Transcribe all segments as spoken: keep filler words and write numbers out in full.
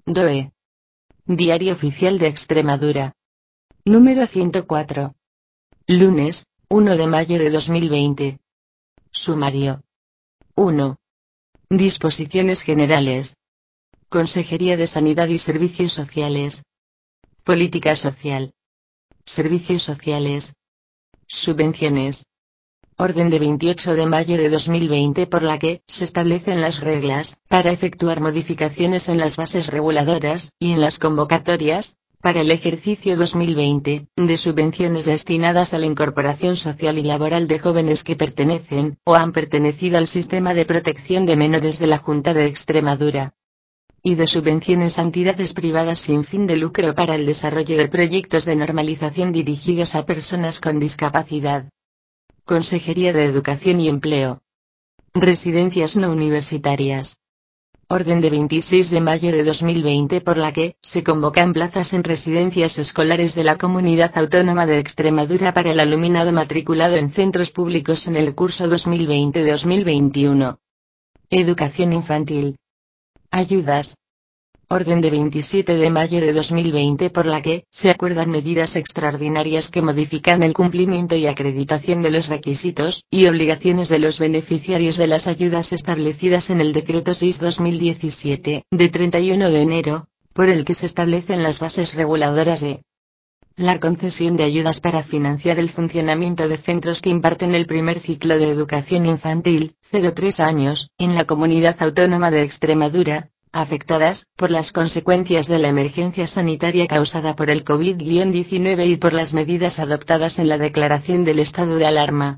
D O E. Diario Oficial de Extremadura. Número ciento cuatro. Lunes, uno de mayo de dos mil veinte. Sumario. uno. Disposiciones generales. Consejería de Sanidad y Servicios Sociales. Política social. Servicios sociales. Subvenciones. Orden de veintiocho de mayo de dos mil veinte por la que se establecen las reglas para efectuar modificaciones en las bases reguladoras y en las convocatorias para el ejercicio dos mil veinte de subvenciones destinadas a la incorporación social y laboral de jóvenes que pertenecen o han pertenecido al sistema de protección de menores de la Junta de Extremadura, y de subvenciones a entidades privadas sin fin de lucro para el desarrollo de proyectos de normalización dirigidos a personas con discapacidad. Consejería de Educación y Empleo. Residencias no universitarias. Orden de veintiséis de mayo de dos mil veinte por la que se convocan plazas en residencias escolares de la Comunidad Autónoma de Extremadura para el alumnado matriculado en centros públicos en el curso dos mil veinte dos mil veintiuno. Educación infantil. Ayudas. Orden de veintisiete de mayo de dos mil veinte por la que se acuerdan medidas extraordinarias que modifican el cumplimiento y acreditación de los requisitos y obligaciones de los beneficiarios de las ayudas establecidas en el Decreto seis barra dos mil diecisiete, de treinta y uno de enero, por el que se establecen las bases reguladoras de la concesión de ayudas para financiar el funcionamiento de centros que imparten el primer ciclo de educación infantil, cero a tres años, en la Comunidad Autónoma de Extremadura, afectadas por las consecuencias de la emergencia sanitaria causada por el COVID diecinueve y por las medidas adoptadas en la declaración del estado de alarma.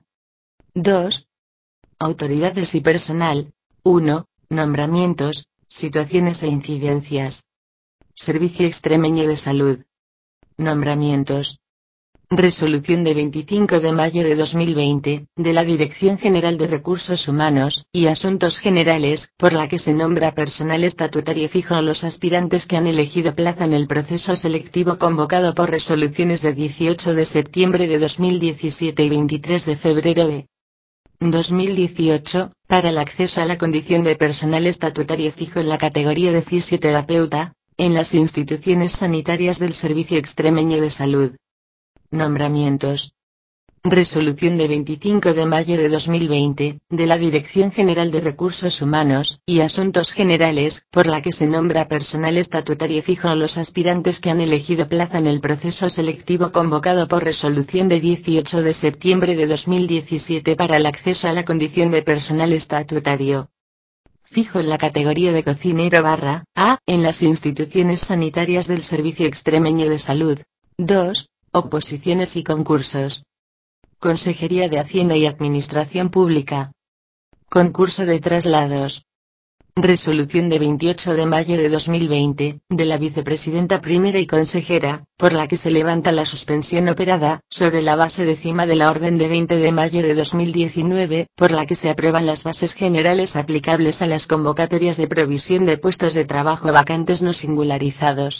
dos. Autoridades y personal. uno. Nombramientos, situaciones e incidencias. Servicio Extremeño de Salud. Nombramientos. Resolución de veinticinco de mayo de dos mil veinte, de la Dirección General de Recursos Humanos y Asuntos Generales, por la que se nombra personal estatutario fijo a los aspirantes que han elegido plaza en el proceso selectivo convocado por resoluciones de dieciocho de septiembre de dos mil diecisiete y veintitrés de febrero de dos mil dieciocho, para el acceso a la condición de personal estatutario fijo en la categoría de fisioterapeuta, en las instituciones sanitarias del Servicio Extremeño de Salud. Nombramientos. Resolución de veinticinco de mayo de dos mil veinte, de la Dirección General de Recursos Humanos y Asuntos Generales, por la que se nombra personal estatutario fijo a los aspirantes que han elegido plaza en el proceso selectivo convocado por resolución de dieciocho de septiembre de dos mil diecisiete para el acceso a la condición de personal estatutario fijo en la categoría de cocinero barra A, en las instituciones sanitarias del Servicio Extremeño de Salud. dos. Oposiciones y concursos. Consejería de Hacienda y Administración Pública. Concurso de traslados. Resolución de veintiocho de mayo de dos mil veinte, de la Vicepresidenta Primera y Consejera, por la que se levanta la suspensión operada, sobre la base décima de la Orden de veinte de mayo de dos mil diecinueve, por la que se aprueban las bases generales aplicables a las convocatorias de provisión de puestos de trabajo vacantes no singularizados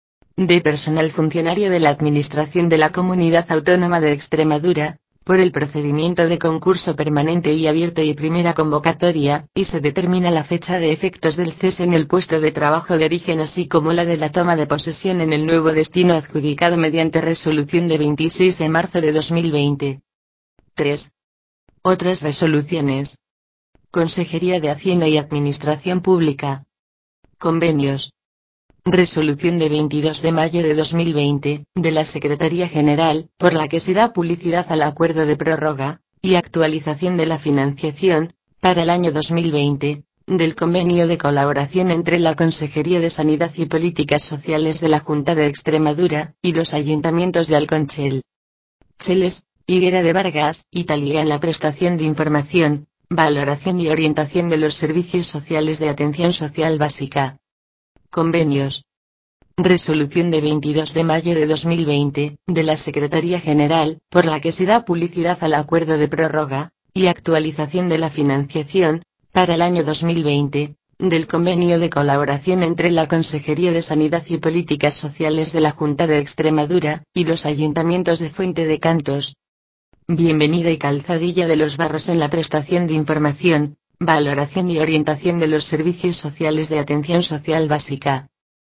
de personal funcionario de la Administración de la Comunidad Autónoma de Extremadura, por el procedimiento de concurso permanente y abierto y primera convocatoria, y se determina la fecha de efectos del cese en el puesto de trabajo de origen así como la de la toma de posesión en el nuevo destino adjudicado mediante resolución de veintiséis de marzo de dos mil veinte. tres. Otras resoluciones. Consejería de Hacienda y Administración Pública. Convenios. Resolución de veintidós de mayo de dos mil veinte, de la Secretaría General, por la que se da publicidad al acuerdo de prórroga y actualización de la financiación, para el año dos mil veinte, del convenio de colaboración entre la Consejería de Sanidad y Políticas Sociales de la Junta de Extremadura y los ayuntamientos de Alconchel, Cheles, Higuera de Vargas y Talía en la prestación de información, valoración y orientación de los servicios sociales de atención social básica. Convenios. Resolución de veintidós de mayo de dos mil veinte, de la Secretaría General, por la que se da publicidad al acuerdo de prórroga y actualización de la financiación, para el año dos mil veinte, del convenio de colaboración entre la Consejería de Sanidad y Políticas Sociales de la Junta de Extremadura y los ayuntamientos de Fuente de Cantos, Bienvenida y Calzadilla de los Barros en la prestación de información, valoración y orientación de los servicios sociales de atención social básica.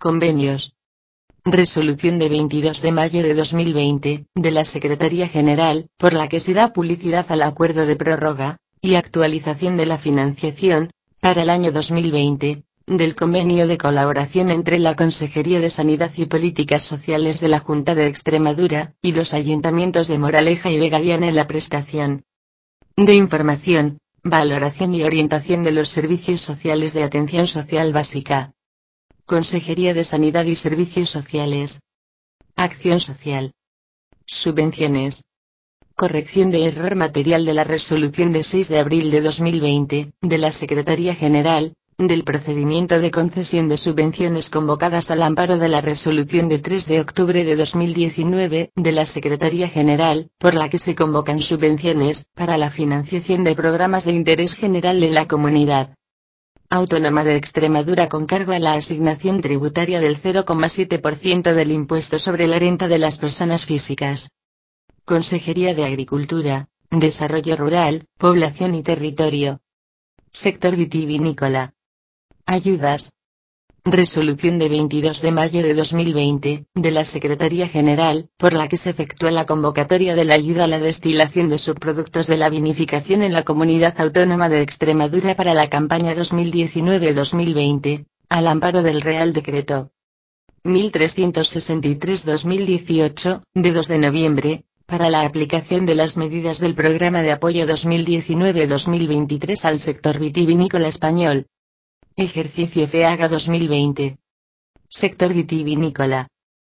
Convenios. Resolución de veintidós de mayo de dos mil veinte, de la Secretaría General, por la que se da publicidad al acuerdo de prórroga y actualización de la financiación, para el año dos mil veinte, del convenio de colaboración entre la Consejería de Sanidad y Políticas Sociales de la Junta de Extremadura y los ayuntamientos de Moraleja y Vegadiana en la prestación de información, valoración y orientación de los servicios sociales de atención social básica. Consejería de Sanidad y Servicios Sociales. Acción social. Subvenciones. Corrección de error material de la resolución de seis de abril de dos mil veinte, de la Secretaría General, del procedimiento de concesión de subvenciones convocadas al amparo de la resolución de tres de octubre de dos mil diecinueve, de la Secretaría General, por la que se convocan subvenciones, para la financiación de programas de interés general en la comunidad Autónoma de Extremadura con cargo a la asignación tributaria del cero coma siete por ciento del impuesto sobre la renta de las personas físicas. Consejería de Agricultura, Desarrollo Rural, Población y Territorio. Sector vitivinícola. Ayudas. Resolución de veintidós de mayo de dos mil veinte, de la Secretaría General, por la que se efectúa la convocatoria de la ayuda a la destilación de subproductos de la vinificación en la Comunidad Autónoma de Extremadura para la campaña dos mil diecinueve dos mil veinte, al amparo del Real Decreto mil trescientos sesenta y tres barra dos mil dieciocho, de dos de noviembre, para la aplicación de las medidas del Programa de Apoyo dos mil diecinueve dos mil veintitrés al sector vitivinícola español. Ejercicio FEAGA dos mil veinte. Sector vitivinícola.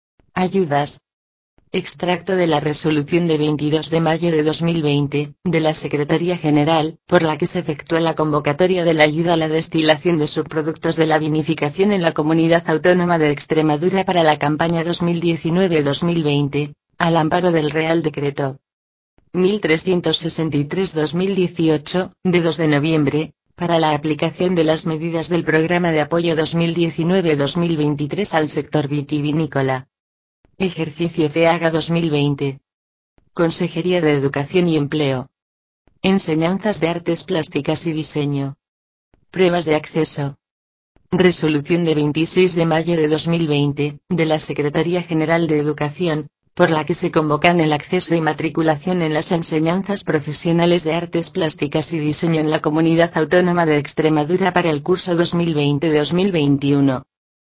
Ayudas. Extracto de la resolución de veintidós de mayo de dos mil veinte, de la Secretaría General, por la que se efectúa la convocatoria de la ayuda a la destilación de subproductos de la vinificación en la Comunidad Autónoma de Extremadura para la campaña dos mil diecinueve dos mil veinte, al amparo del Real Decreto mil trescientos sesenta y tres barra dos mil dieciocho, de dos de noviembre, para la aplicación de las medidas del Programa de Apoyo dos mil diecinueve dos mil veintitrés al sector vitivinícola. Ejercicio FEAGA dos mil veinte. Consejería de Educación y Empleo. Enseñanzas de Artes Plásticas y Diseño. Pruebas de acceso. Resolución de veintiséis de mayo de dos mil veinte, de la Secretaría General de Educación, por la que se convocan el acceso y matriculación en las enseñanzas profesionales de artes plásticas y diseño en la Comunidad Autónoma de Extremadura para el curso dos mil veinte dos mil veintiuno.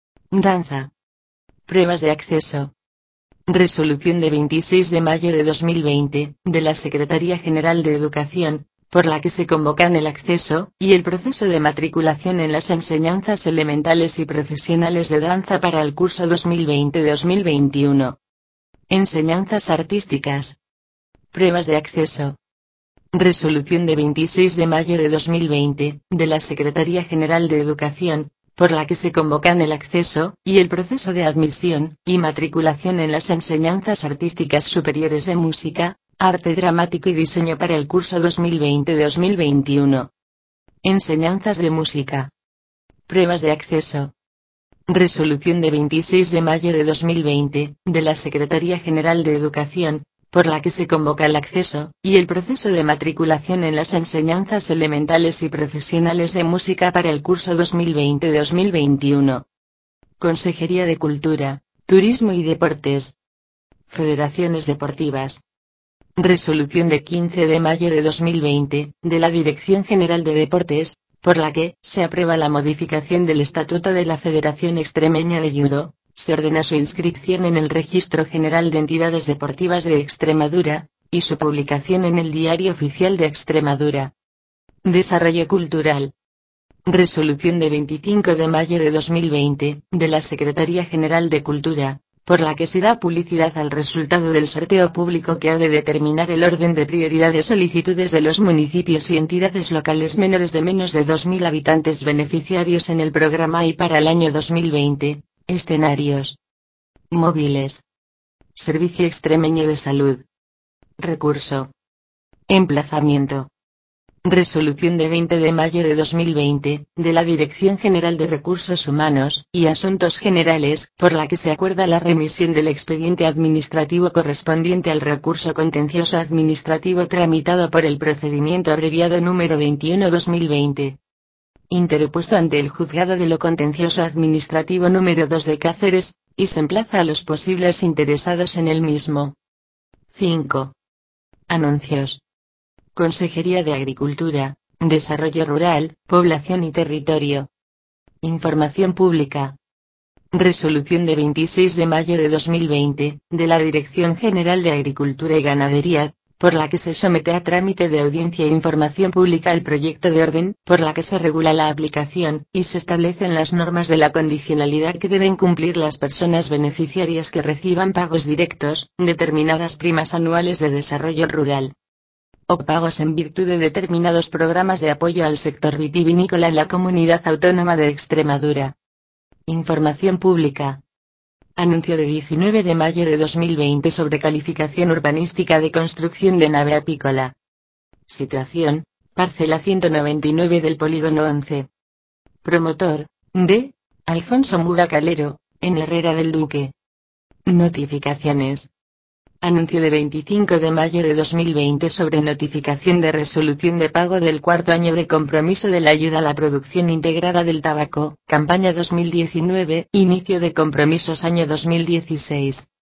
Danza. Pruebas de acceso. Resolución de veintiséis de mayo de dos mil veinte, de la Secretaría General de Educación, por la que se convocan el acceso y el proceso de matriculación en las enseñanzas elementales y profesionales de danza para el curso dos mil veinte dos mil veintiuno. Enseñanzas artísticas. Pruebas de acceso. Resolución de veintiséis de mayo de dos mil veinte, de la Secretaría General de Educación, por la que se convocan el acceso y el proceso de admisión y matriculación en las enseñanzas artísticas superiores de música, arte dramático y diseño para el curso dos mil veinte dos mil veintiuno. Enseñanzas de música. Pruebas de acceso. Resolución de veintiséis de mayo de dos mil veinte, de la Secretaría General de Educación, por la que se convoca el acceso y el proceso de matriculación en las enseñanzas elementales y profesionales de música para el curso dos mil veinte dos mil veintiuno. Consejería de Cultura, Turismo y Deportes. Federaciones deportivas. Resolución de quince de mayo de dos mil veinte, de la Dirección General de Deportes, por la que se aprueba la modificación del Estatuto de la Federación Extremeña de Judo, se ordena su inscripción en el Registro General de Entidades Deportivas de Extremadura, y su publicación en el Diario Oficial de Extremadura. Desarrollo cultural. Resolución de veinticinco de mayo de dos mil veinte, de la Secretaría General de Cultura, por la que se da publicidad al resultado del sorteo público que ha de determinar el orden de prioridad de solicitudes de los municipios y entidades locales menores de menos de dos mil habitantes beneficiarios en el programa y para el año dos mil veinte, escenarios móviles. Servicio Extremeño de Salud. Recurso. Emplazamiento. Resolución de veinte de mayo de dos mil veinte, de la Dirección General de Recursos Humanos y Asuntos Generales, por la que se acuerda la remisión del expediente administrativo correspondiente al recurso contencioso administrativo tramitado por el procedimiento abreviado número veintiuno barra dos mil veinte. interpuesto ante el Juzgado de lo Contencioso Administrativo número dos de Cáceres, y se emplaza a los posibles interesados en el mismo. cinco. Anuncios. Consejería de Agricultura, Desarrollo Rural, Población y Territorio. Información pública. Resolución de veintiséis de mayo de dos mil veinte, de la Dirección General de Agricultura y Ganadería, por la que se somete a trámite de audiencia e información pública el proyecto de orden, por la que se regula la aplicación, y se establecen las normas de la condicionalidad que deben cumplir las personas beneficiarias que reciban pagos directos, determinadas primas anuales de desarrollo rural, o pagos en virtud de determinados programas de apoyo al sector vitivinícola en la Comunidad Autónoma de Extremadura. Información pública. Anuncio de diecinueve de mayo de dos mil veinte sobre calificación urbanística de construcción de nave apícola. Situación: parcela ciento noventa y nueve del polígono once. Promotor: D. Alfonso Muga Calero, en Herrera del Duque. Notificaciones. Anuncio de veinticinco de mayo de dos mil veinte sobre notificación de resolución de pago del cuarto año de compromiso de la ayuda a la producción integrada del tabaco, campaña dos mil diecinueve, inicio de compromisos año dos mil dieciséis.